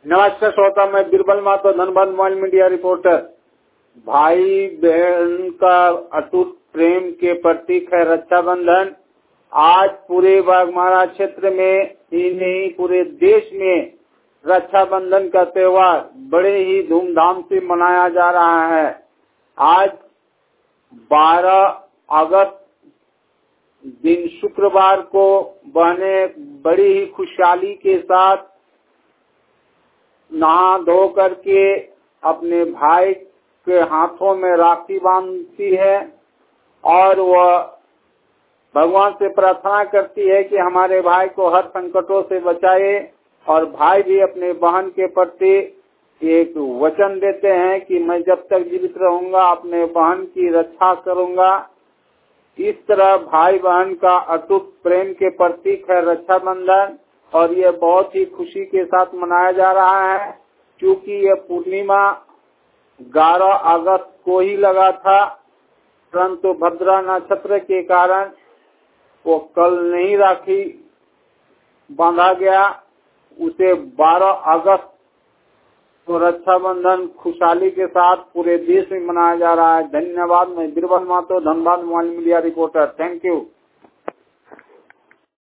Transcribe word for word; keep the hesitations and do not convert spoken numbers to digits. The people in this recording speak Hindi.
नमस्कार श्रोता, मैं Birbal Mahto Dhanbad mobile media reporter. भाई बहन का अटूट प्रेम के प्रतीक है रक्षाबंधन। आज पूरे बागमारा क्षेत्र में ही नहीं पूरे देश में रक्षाबंधन का त्योहार बड़े ही धूमधाम से मनाया जा रहा है। आज बारह अगस्त दिन शुक्रवार को बहनें बड़ी ही खुशहाली के साथ नहा धो करके अपने भाई के हाथों में राखी बांधती है और वह भगवान से प्रार्थना करती है कि हमारे भाई को हर संकटों से बचाए। और भाई भी अपने बहन के प्रति एक वचन देते हैं कि मैं जब तक जीवित रहूंगा अपने बहन की रक्षा करूंगा। इस तरह भाई बहन का अटूट प्रेम के प्रतीक है रक्षाबंधन और ये बहुत ही खुशी के साथ मनाया जा रहा है, क्योंकि ये पूर्णिमा ग्यारह अगस्त को ही लगा था, परंतु भद्रा नक्षत्र के कारण वो कल नहीं राखी बांधा गया। उसे बारह अगस्त को रक्षाबंधन खुशहाली के साथ पूरे देश में मनाया जा रहा है। धन्यवाद। मैं Birbal Mahto Dhanbad mobile media reporter. Thank you.